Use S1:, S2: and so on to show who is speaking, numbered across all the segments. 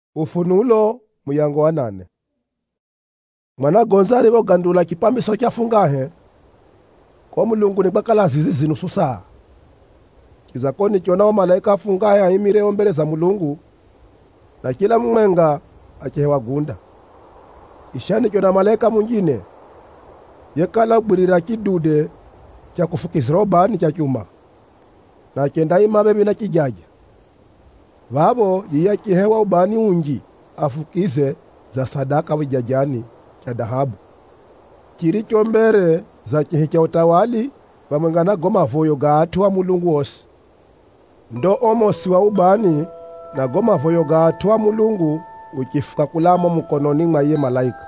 S1: Ufunulo muyango wa 8. Mwana gonzari bo gandula kipambiso kyafungahe kwa Mulungu ni bakala zizi zinu susa. Kizakoni kiona wa malaika afungahe ahimire ombele za Mulungu na kila mwenga achehewa gunda. Ishani kiona malaika mwingine yekala burira kidude kya kufukizira ubani kya chuma na kenda imabe na kijaja. Vavo yiya kihewa ubani unji afukize za sadaka wijajani kya dahabu. Kiricho mbere za kihikya utawali vamwengana goma voyo ga atu wa Mulungu osi. Ndo omosi wa ubani na goma voyo ga atu wa Mulungu ukifuka kulamo mkononi mwa ye malaika.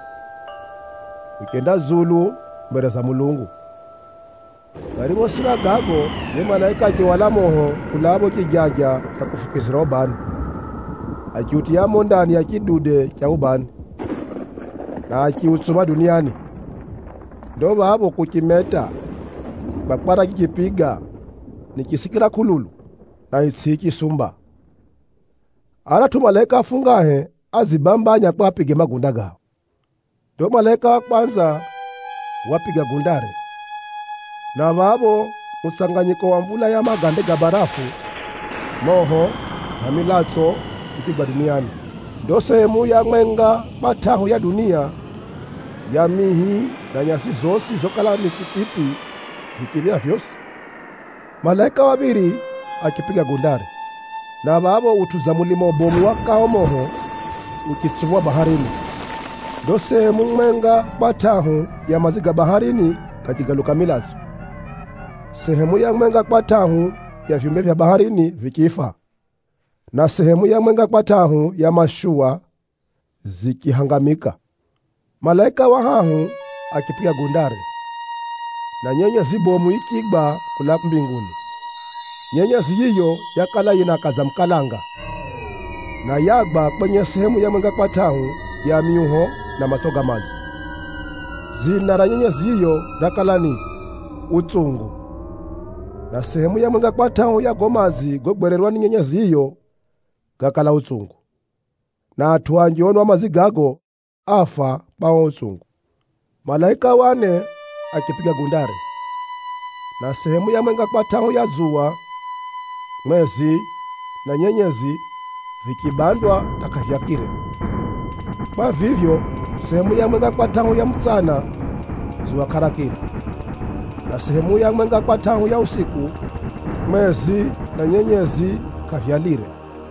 S1: Ukenda zulu mbere za Mulungu. Karibu sira gago ye malaika kiwala moho kulabo kijaja cha kufukizira ubani. Akiutiyamo ndani ya kidude cha ubani na akiutsuma duniani. Ndo vavo kukimeta bakwara kikipiga nikisikira kululu na itsiki sumba. Aratu malaika afungahe azibambanya kwa apige magunda gao. Ndo malaika wa kwanza wapiga gundare na vavo musanganyiko wa mvula ya magande ga barafu moho na milatso ukigwa duniani. Ndo sehemu ya mwenga batahu ya dunia ya mihi na nyasi zosi zokala mikupipi vikibia vyosi. Malaika wabiri akipiga gundare na vavo utuza mulimo bomu wakao moho ukitsumwa baharini. Ndo sehemu mwenga batahu ya maziga baharini kakigaluka milazo. Sehemu ya mwenga batahu ya viumbe vya baharini vikifa na sehemu ya mwenga batahu ya mashua zikihangamika. Malaika wa hahu akipiga gundare na nyenyezi bomu ikigba kula mbinguni. Nyenyezi hiyo yakala inakaza mkalanga na yagba kwenye sehemu ya mwenga batahu ya miuho na masoga mazi. Zina la nyenyezi hiyo rakalani utungu na sehemu ya mwenga batahu ya gomazi gogwererwa ni nyenyezi hiyo gakala utungu na atuanjionwa mazigago afa bao utungu. Malaika wane akipiga gundare na sehemu ya mwenga batahu ya zuwa mwezi na nyenyezi vikibandwa takavyakire. Kwa vivyo sehemu ya mwenga batahu ya mchana zuwa karakire na sehemu ya mwenga batahu ya usiku mwezi na nyenyezi kavyalire.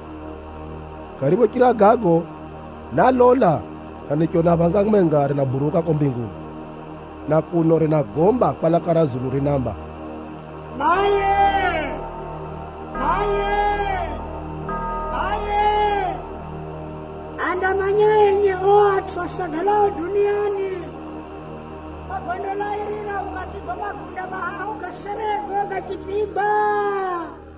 S1: Karibu kila gago na lola na nikiona vanga mwenga rinaburuka kwa mbinguni na kuno rinagomba pala karazulu rinamba
S2: Maye! Maye! Maye! Andamanya yenye oatu wasagalao duniani. Magondola irira ukatigoma kunda maha ukaserego ukakipiba.